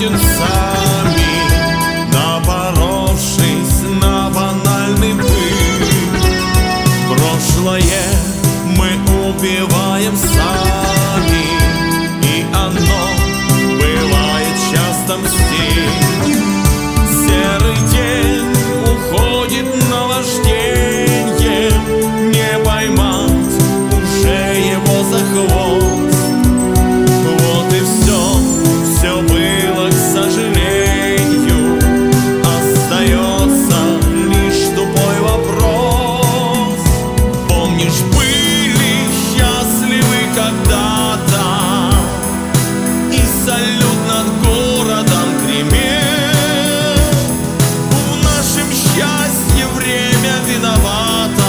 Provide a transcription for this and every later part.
сотен сами, напоровшись на банальный пыль. Прошлое мы убиваем сами, и оно бывает часто мстит. Серый день уходит на вождение, не поймать уже его за хвост. Вот и все было, к сожалению. Остается лишь тупой вопрос. Помнишь, были счастливы когда-то, и салют над городом гремел. В нашем счастье время виновато,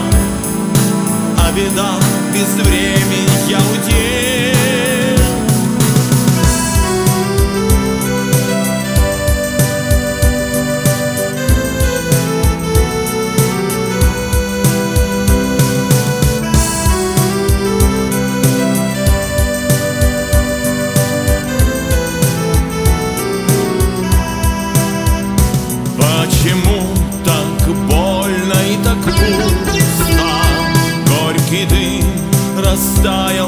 а беда безвременья удел. Почему так больно и так пусто? Горький дым растаял